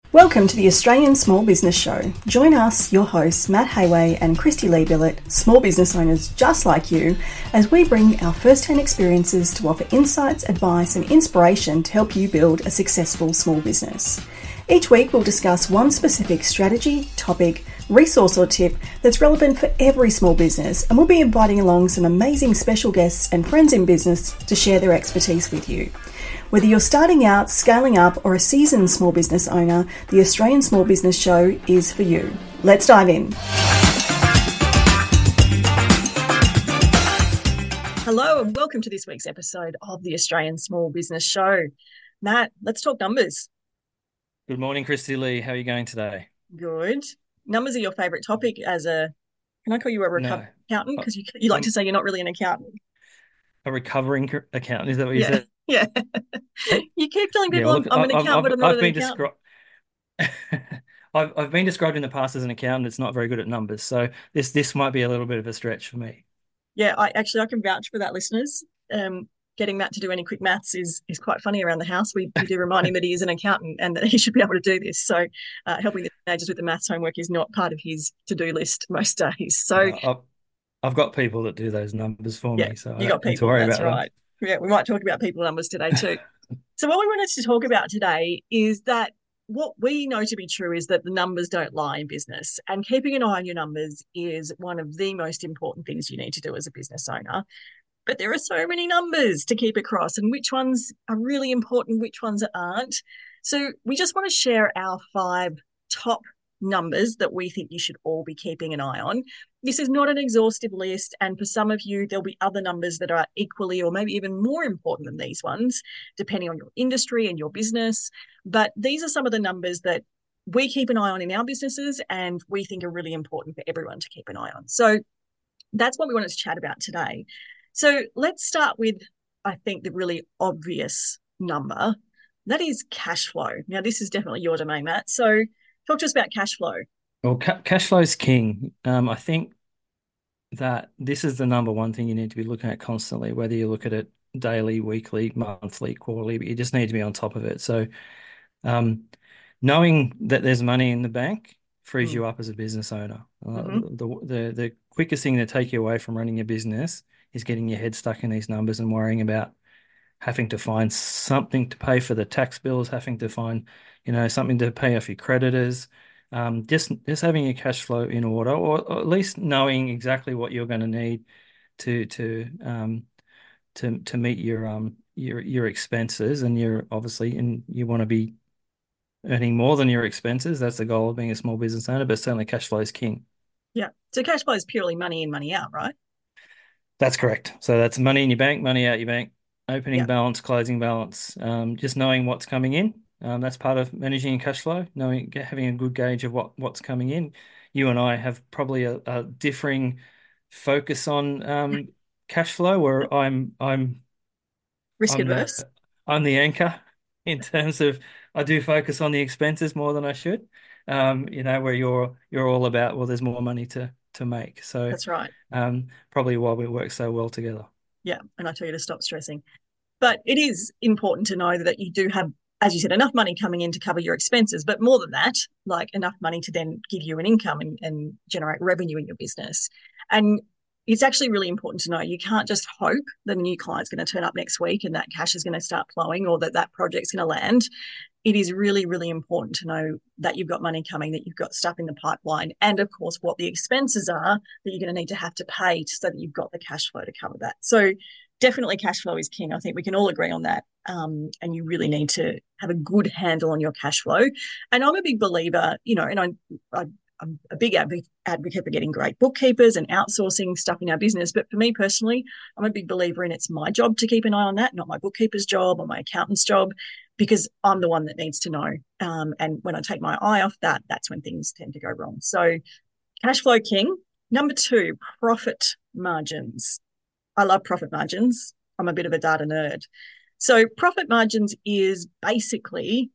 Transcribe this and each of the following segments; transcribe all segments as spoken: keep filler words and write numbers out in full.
Welcome to the Australian Small Business Show. Join us, your hosts, Matt Hayway and Christy Lee Billett, small business owners just like you, as we bring our first-hand experiences to offer insights, advice and inspiration to help you build a successful small business. Each week we'll discuss one specific strategy, topic, resource or tip that's relevant for every small business, and we'll be inviting along some amazing special guests and friends in business to share their expertise with you. Whether you're starting out, scaling up, or a seasoned small business owner, the Australian Small Business Show is for you. Let's dive in. Hello and welcome to this week's episode of the Australian Small Business Show. Matt, let's talk numbers. Good morning, Christy Lee. How are you going today? Good. Numbers are your favourite topic as a, can I call you a recovery No, accountant? I- Because you, you like to I'm say you're not really an accountant. a recovering c- accountant. Is that what you Yeah, said? yeah. You keep telling Yeah. people Well, I'm, look, I'm I- an I've accountant, I've but I'm not I've an been accountant. described. I've I've been described in the past as an accountant that's not very good at numbers. So this this might be a little bit of a stretch for me. Yeah, I actually I can vouch for that, listeners. Um, getting Matt to do any quick maths is is quite funny around the house. We we do remind him that he is an accountant and that he should be able to do this. So, uh, helping the teenagers with the maths homework is not part of his to do list most days. So, No, I've I've got people that do those numbers for yeah, me, so I you got don't need to people. worry That's about them. right. Yeah, we might talk about people numbers today too. So, what we wanted to talk about today is that what we know to be true is that the numbers don't lie in business, and keeping an eye on your numbers is one of the most important things you need to do as a business owner. But there are so many numbers to keep across, and which ones are really important, which ones aren't. So we just want to share our five top numbers that we think you should all be keeping an eye on. This is not an exhaustive list, and for some of you, there'll be other numbers that are equally or maybe even more important than these ones, depending on your industry and your business. But these are some of the numbers that we keep an eye on in our businesses and we think are really important for everyone to keep an eye on. So that's what we wanted to chat about today. So let's start with, I think, the really obvious number. That is cash flow. Now, this is definitely your domain, Matt. So talk to us about cash flow. Well, ca cash flow is king. Um, I think that this is the number one thing you need to be looking at constantly, whether you look at it daily, weekly, monthly, quarterly, but you just need to be on top of it. So, um, knowing that there's money in the bank frees Mm. you up as a business owner. Uh, Mm-hmm. the, the the quickest thing to take you away from running your business is getting your head stuck in these numbers and worrying about having to find something to pay for the tax bills, having to find, you know, something to pay off your creditors. Um, just just having your cash flow in order, or, or at least knowing exactly what you're going to need to to um to to meet your um your your expenses, and you're obviously and you want to be earning more than your expenses. That's the goal of being a small business owner, but certainly cash flow is king. Yeah. So cash flow is purely money in, money out, right? That's correct. So that's money in your bank, money out your bank, opening Yeah. balance, closing balance, um, just knowing what's coming in. Um, that's part of managing your cash flow, knowing, having a good gauge of what what's coming in. You and I have probably a, a differing focus on um, cash flow, where I'm I'm Risk I'm the adverse. I'm the anchor in terms of I do focus on the expenses more than I should. Um, you know, where you're you're all about, well, there's more money to to make. So That's right. um, probably why we work so well together. Yeah. And I tell you to stop stressing. But it is important to know that you do have, as you said, enough money coming in to cover your expenses, but more than that, like enough money to then give you an income and, and generate revenue in your business. And it's actually really important to know you can't just hope that a new client's going to turn up next week and that cash is going to start flowing or that that project's going to land. It is really, really important to know that you've got money coming, that you've got stuff in the pipeline, and of course, what the expenses are that you're going to need to have to pay so that you've got the cash flow to cover that. So, definitely cash flow is king. I think we can all agree on that. Um, and you really need to have a good handle on your cash flow. And I'm a big believer, you know, and I, I I'm a big advocate for getting great bookkeepers and outsourcing stuff in our business. But for me personally, I'm a big believer in it's my job to keep an eye on that, not my bookkeeper's job or my accountant's job, because I'm the one that needs to know. Um, and when I take my eye off that, that's when things tend to go wrong. So cash flow king. Number two, profit margins. I love profit margins. I'm a bit of a data nerd. So profit margins is basically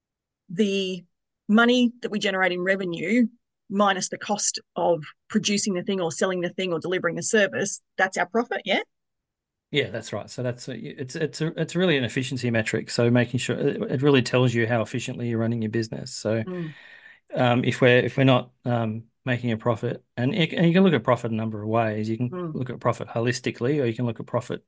the money that we generate in revenue minus the cost of producing the thing or selling the thing or delivering the service. That's our profit, yeah? Yeah, that's right. So that's a, it's it's a, it's really an efficiency metric. So making sure it, it really tells you how efficiently you're running your business. So Mm, um, if we're if we're not um, making a profit, and, it, and you can look at profit a number of ways. You can mm, look at profit holistically, or you can look at profit,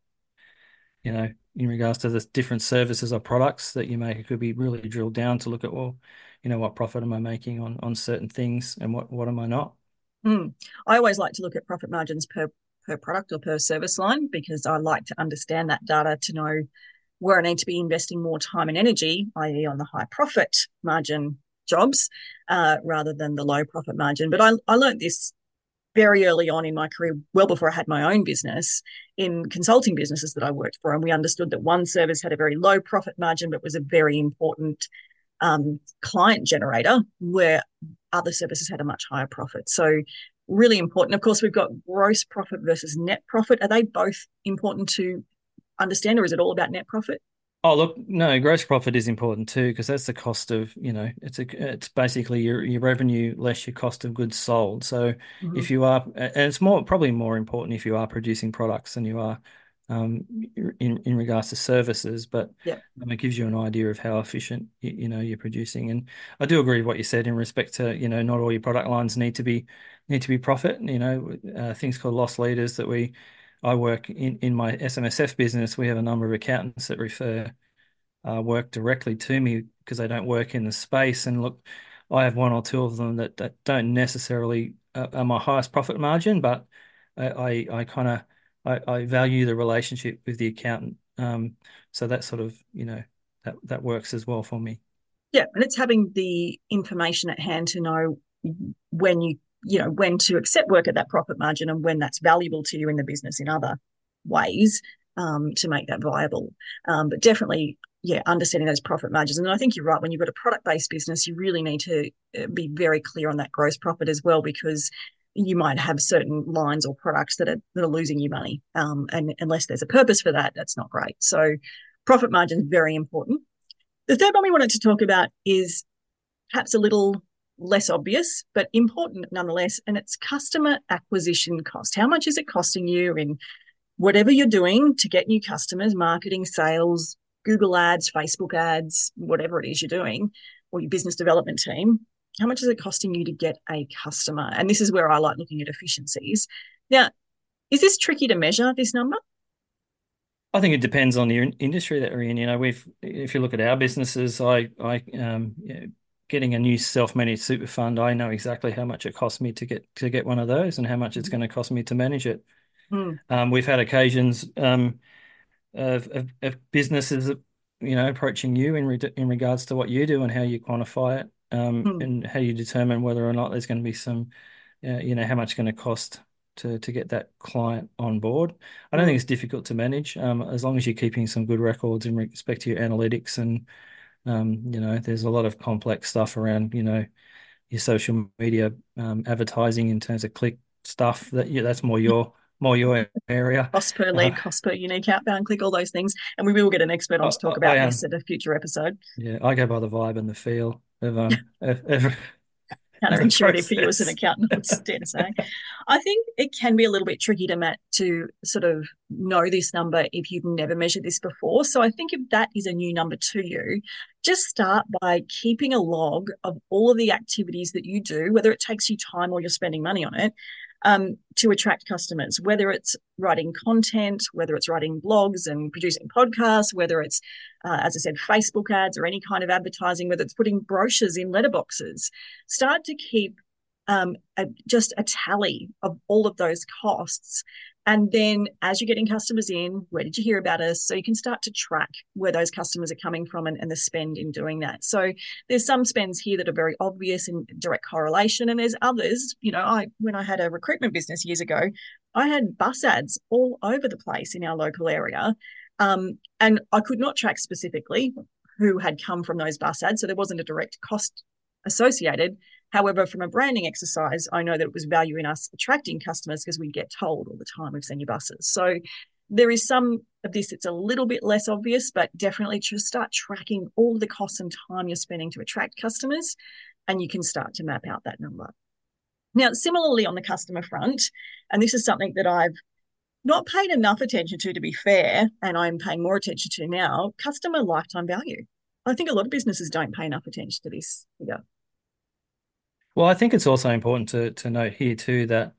you know, in regards to the different services or products that you make. It could be really drilled down to look at, well, you know, what profit am I making on on certain things, and what what am I not? mm. I always like to look at profit margins per per product or per service line because I like to understand that data to know where I need to be investing more time and energy, that is on the high profit margin jobs, uh, rather than the low profit margin. But I, I learned this very early on in my career, well before I had my own business, in consulting businesses that I worked for. And we understood that one service had a very low profit margin, but was a very important um, client generator, where other services had a much higher profit. So, really important. Of course, we've got gross profit versus net profit. Are they both important to understand, or is it all about net profit? Oh, look, no, gross profit is important too because that's the cost of, you know, it's a it's basically your your revenue less your cost of goods sold. So Mm-hmm. if you are, and it's more probably more important if you are producing products than you are um, in in regards to services, but Yeah. um, it gives you an idea of how efficient you, you know you're producing. And I do agree with what you said in respect to, you know, not all your product lines need to be need to be profit. You know, uh, things called loss leaders that we I work in in my S M S F business. We have a number of accountants that refer uh, work directly to me because they don't work in the space. And look, I have one or two of them that, that don't necessarily uh, are my highest profit margin, but I I, I kind of I, I value the relationship with the accountant. Um, so that sort of, you know, that that works as well for me. Yeah, and it's having the information at hand to know when you you know when to accept work at that profit margin and when that's valuable to you in the business in other ways, um, to make that viable. Um, but definitely, yeah, understanding those profit margins. And I think you're right. When you've got a product based business, you really need to uh, be very clear on that gross profit as well, because you might have certain lines or products that are that are losing you money, um, and unless there's a purpose for that, that's not great. So, profit margin is very important. The third one we wanted to talk about is perhaps a little less obvious, but important nonetheless, and it's customer acquisition cost. How much is it costing you in whatever you're doing to get new customers, marketing, sales, Google ads, Facebook ads, whatever it is you're doing, or your business development team? How much is it costing you to get a customer? And this is where I like looking at efficiencies. Now, is this tricky to measure, this number? I think it depends on the in- industry that we're in. You know, we've if you look at our businesses, I I um you know, getting a new self-managed super fund, I know exactly how much it costs me to get to get one of those and how much it's going to cost me to manage it. Mm, Um, we've had occasions um of, of, of businesses, you know, approaching you in re in regards to what you do and how you quantify it, um, mm, and how you determine whether or not there's going to be some, uh, you know, how much it's going to cost to to get that client on board. I don't think mm, it's difficult to manage, um, as long as you're keeping some good records in respect to your analytics and, um, you know, there's a lot of complex stuff around, you know, your social media, um, advertising in terms of click stuff that yeah, that's more your more your area. cost per Uh, lead, cost per unique outbound click, all those things. And we will get an expert on I, to talk I about this am. at a future episode. Yeah, I go by the vibe and the feel of um of, of, of the Counterintuitive for you as an process. accountant, I would dare to say. I think it can be a little bit tricky to Matt to sort of know this number if you've never measured this before. So I think if that is a new number to you, just start by keeping a log of all of the activities that you do, whether it takes you time or you're spending money on it, um, to attract customers, whether it's writing content, whether it's writing blogs and producing podcasts, whether it's, uh, as I said, Facebook ads or any kind of advertising, whether it's putting brochures in letterboxes. Start to keep um, a, just a tally of all of those costs. And then as you're getting customers in, where did you hear about us? So you can start to track where those customers are coming from, and, and the spend in doing that. So there's some spends here that are very obvious in direct correlation. And there's others, you know, I when I had a recruitment business years ago, I had bus ads all over the place in our local area. Um, and I could not track specifically who had come from those bus ads. So there wasn't a direct cost associated. However, from a branding exercise, I know that it was value in us attracting customers because we get told all the time we've seen your buses. So there is some of this that's a little bit less obvious, but definitely just start tracking all the costs and time you're spending to attract customers, and you can start to map out that number. Now, similarly on the customer front, and this is something that I've not paid enough attention to, to be fair, and I'm paying more attention to now, customer lifetime value. I think a lot of businesses don't pay enough attention to this figure. Well, I think it's also important to to note here too that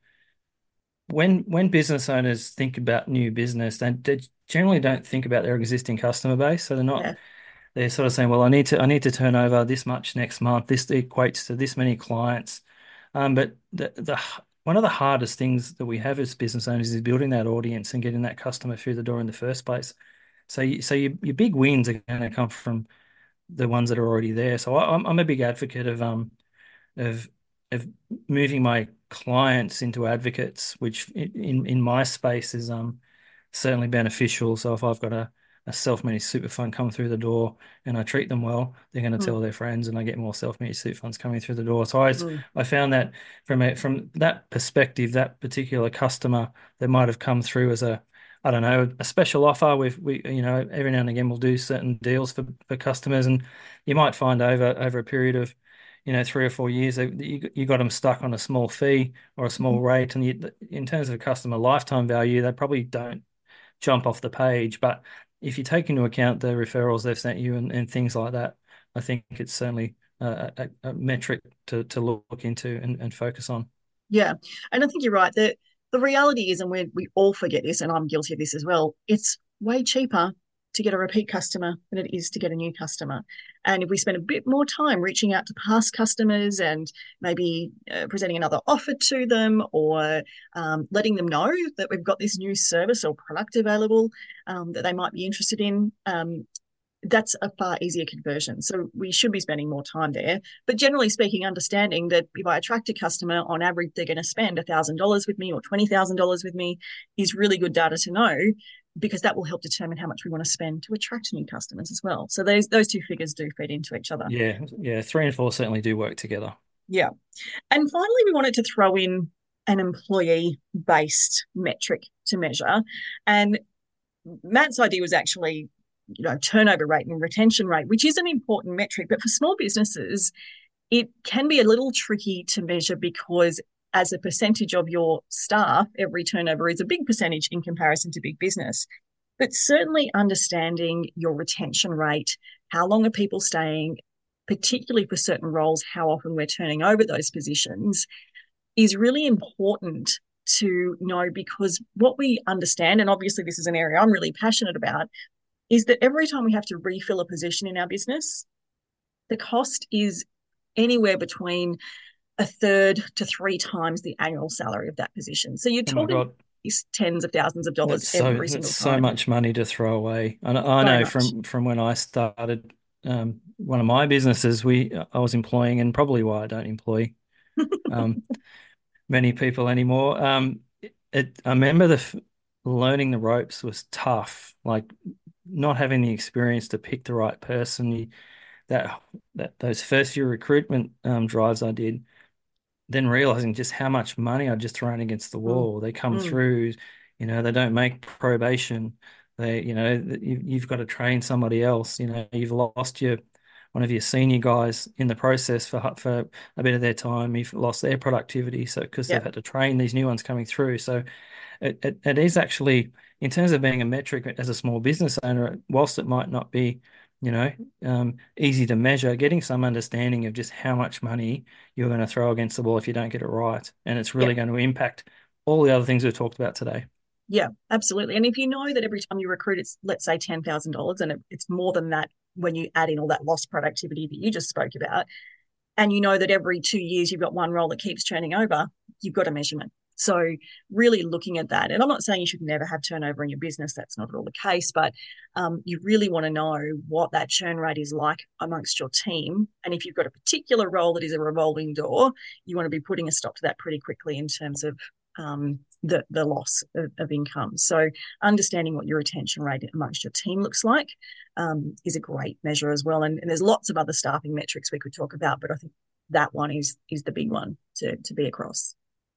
when when business owners think about new business, they, they generally don't think about their existing customer base. So they're not Yeah. they're sort of saying, well, I need to I need to turn over this much next month. This equates to this many clients. Um, but the the one of the hardest things that we have as business owners is building that audience and getting that customer through the door in the first place. So you, so your your big wins are going to come from the ones that are already there. So I, I'm I'm a big advocate of um of of moving my clients into advocates, which in in my space is um certainly beneficial. So if I've got a, a self-managed super fund come through the door and I treat them well, they're going to Mm, tell their friends, and I get more self-managed super funds coming through the door. So I mm, I found that from a, from that perspective, that particular customer that might have come through as a I don't know, a special offer. We've we you know every now and again we'll do certain deals for, for customers, and you might find over over a period of you know three or four years that you you got them stuck on a small fee or a small mhm. rate, and you, in terms of customer lifetime value, they probably don't jump off the page. But if you take into account the referrals they've sent you and, and things like that, I think it's certainly a, a, a metric to, to look into and, and focus on. Yeah. And I think you're right. The the reality is, and we we all forget this, and I'm guilty of this as well, it's way cheaper to get a repeat customer than it is to get a new customer. And if we spend a bit more time reaching out to past customers and maybe uh, presenting another offer to them, or um, letting them know that we've got this new service or product available um, that they might be interested in, um, that's a far easier conversion. So we should be spending more time there. But generally speaking, understanding that if I attract a customer, on average, they're going to spend one thousand dollars with me or twenty thousand dollars with me is really good data to know, because that will help determine how much we want to spend to attract new customers as well. So those those two figures do feed into each other. Yeah, yeah, three and four certainly do work together. Yeah. And finally, we wanted to throw in an employee based metric to measure. And Matt's idea was actually, you know, turnover rate and retention rate, which is an important metric. But for small businesses, it can be a little tricky to measure, because as a percentage of your staff, every turnover is a big percentage in comparison to big business. But certainly understanding your retention rate, how long are people staying, particularly for certain roles, how often we're turning over those positions, is really important to know, because what we understand, and obviously this is an area I'm really passionate about, is that every time we have to refill a position in our business, the cost is anywhere between a third to three times the annual salary of that position. So you're Oh my talking God, tens of thousands of dollars that's so every that's single so time. much money to throw away. And I So know much. from from when I started um, one of my businesses, we I was employing, and probably why I don't employ um, many people anymore. Um, it, I remember the f- learning the ropes was tough. Like not having the experience to pick the right person. You, that that those first few recruitment um, drives I did, then realizing just how much money I'd just thrown against the Mm, wall. They come mm, through, you know, they don't make probation. They, you know, you, you've got to train somebody else. You know, you've lost your one of your senior guys in the process for for a bit of their time. You've lost their productivity, so because yeah, they've had to train these new ones coming through. So it, it, it is actually, in terms of being a metric as a small business owner, whilst it might not be, you know, um, easy to measure, getting some understanding of just how much money you're going to throw against the wall if you don't get it right. And it's yeah, really going to impact all the other things we've talked about today. yeah, absolutely. And if you know that every time you recruit, it's, let's say, ten thousand dollars, and it, it's more than that when you add in all that lost productivity that you just spoke about, and you know that every two years you've got one role that keeps turning over, you've got a measurement. So really looking at that, and I'm not saying you should never have turnover in your business. That's not at all the case, but um, you really want to know what that churn rate is like amongst your team. And if you've got a particular role that is a revolving door, you want to be putting a stop to that pretty quickly in terms of um, the the loss of, of income. So understanding what your retention rate amongst your team looks like um, is a great measure as well. And, and there's lots of other staffing metrics we could talk about, but I think that one is is the big one to to be across.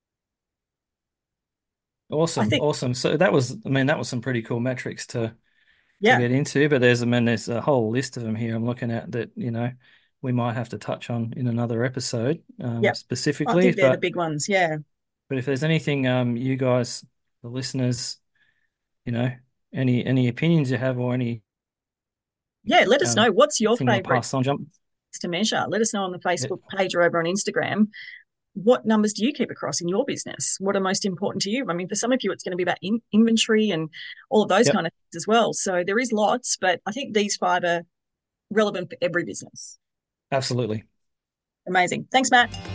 I Awesome, think, awesome. So that was, I mean, that was some pretty cool metrics to to yeah, get into, but there's, I mean, there's a whole list of them here I'm looking at that, you know, we might have to touch on in another episode, um, yeah, I specifically. think they're the But big ones. Yeah, but if there's anything, um, you guys, the listeners, you know, any any opinions you have or any Yeah, let us um know. What's your thing you want to favorite pass on, jump. to measure? Let us know on the Yeah, Facebook page or over on Instagram. What numbers do you keep across in your business? What are most important to you? I mean, for some of you, it's going to be about in- inventory and all of those yep, kind of things as well. So there is lots, but I think these five are relevant for every business. absolutely. Amazing. Thanks, Matt.